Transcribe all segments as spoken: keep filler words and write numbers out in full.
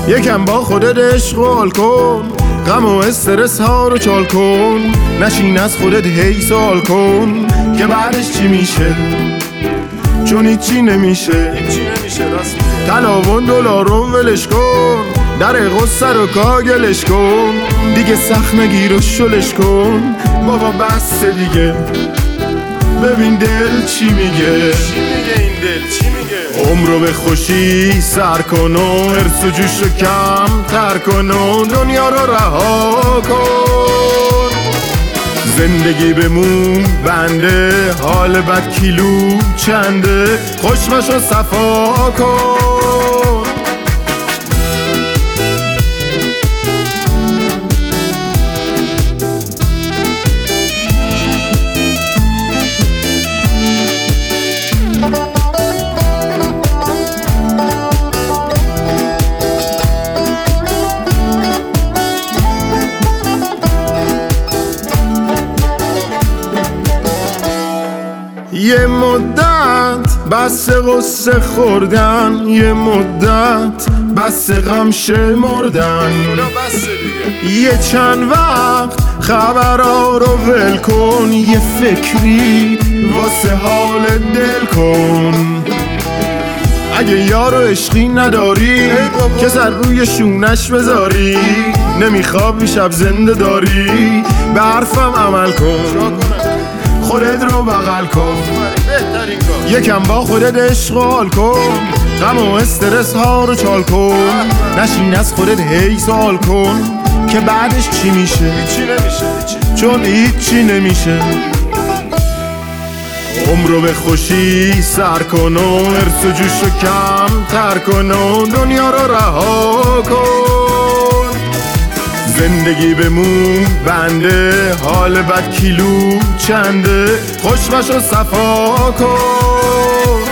یکم با خودت عشق و حال کن، غم و استرس ها رو چال کن، نشین از خودت هی سوال کن که بعدش چی میشه، چون هیچی نمیشه. طلاوون دلارون ولش کن، در غصه رو کاگلش کن، دیگه سخت نگیر و شلش کن. بابا بس دیگه، ببین دل چی میگه. چی میگه این دل؟ چی میگه؟ عمرو به خوشی سر کن و حرص و جوش رو کم تر کن و دنیا رو رها کن. زندگی بمون بنده، حال بد کیلو چنده، خوشمش رو صفا کن. یه مدت بس غصه خوردن، یه مدت بس غم شمردن، یه چند وقت خبرها رو ول کن، یه فکری واسه حال دل کن. اگه یارو عشقی نداری که سر روی شونش بذاری، نمیخوابی شب زنده داری، به حرفم عمل کن، خودت رو بغل کن، یکم با خودت عشق و حال کن، غم و استرس ها رو چال کن، نشین از خودت هی سوال کن که بعدش چی میشه، هیچی نمیشه، چون هیچی نمیشه. عمرو به خوشی سر کن و حرص و جوش رو کم تر کن و دنیا رو رها کن. زندگی بمون بنده، حال بد کیلو چنده، خوشمش رو صفا کن.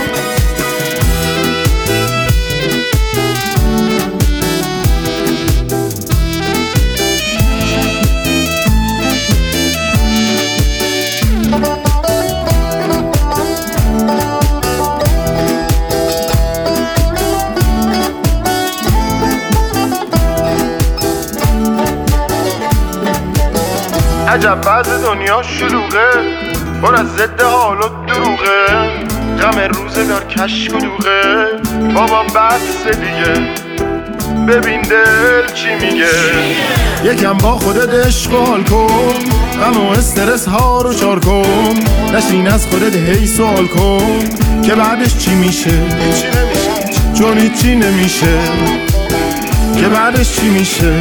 عجب بعض دنیا شلوغه، پر از ضد حال و دروغه، غم روزگار کشک و دوغه. بابا بس دیگه، ببین دل چی میگه. یکم با خودت عشق و حال کن، غم و استرس ها رو چار کن، نشین از خودت هی سوال کن که بعدش چی میشه، هیچی نمیشه، چون هیچی نمیشه. که بعدش چی میشه،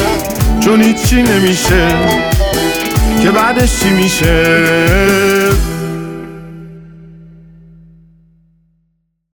چون هیچی نمیشه. که بعدش چی میشه.